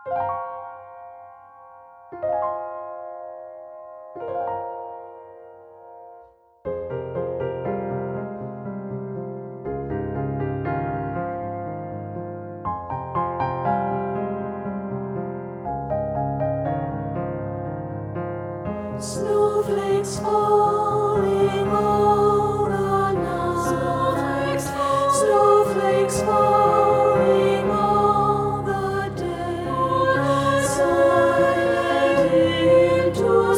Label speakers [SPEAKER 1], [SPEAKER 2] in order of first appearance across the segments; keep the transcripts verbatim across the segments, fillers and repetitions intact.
[SPEAKER 1] Snowflakes falling all the night. Snowflakes falling all the day. Silent into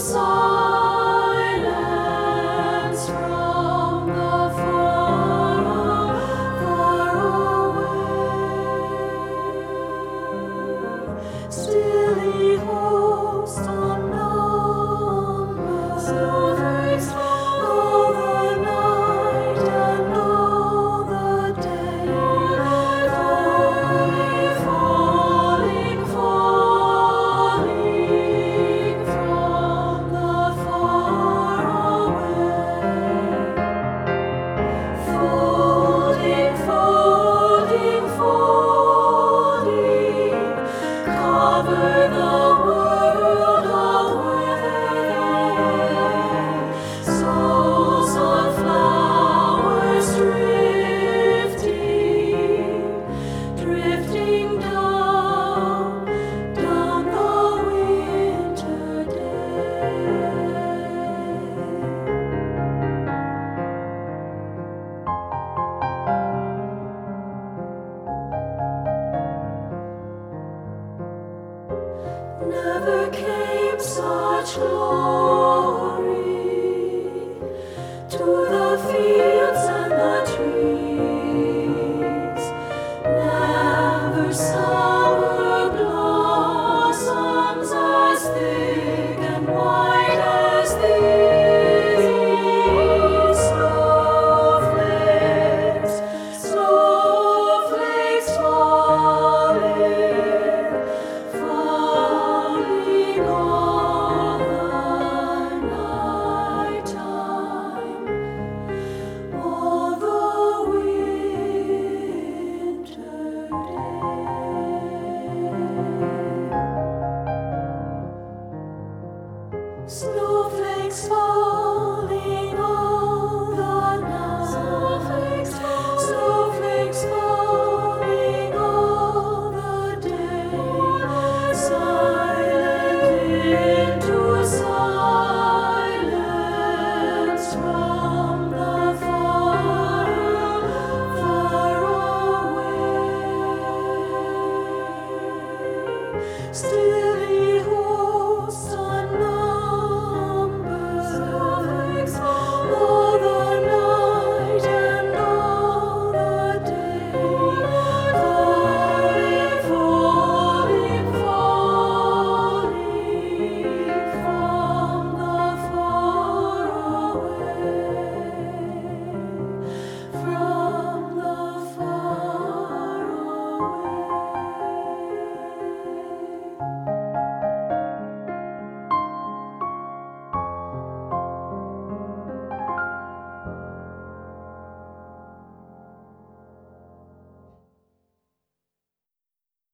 [SPEAKER 1] silence from the far, far away. Stilly host unknown. Snowflakes all the night and all the day. Falling, falling, falling from the far away. Folding, folding, folding, cover the world away. Souls of flowers drifting, drifting down, down the winter day. Never came such glory to the fields and the trees. Never sour blossoms as thick and white as these. Snowflakes, snowflakes falling, falling all the night time, all the winter day. Snowflakes falling all the night. Snowflakes, snowflakes falling all the day. Silent into silence from the far, far away. Still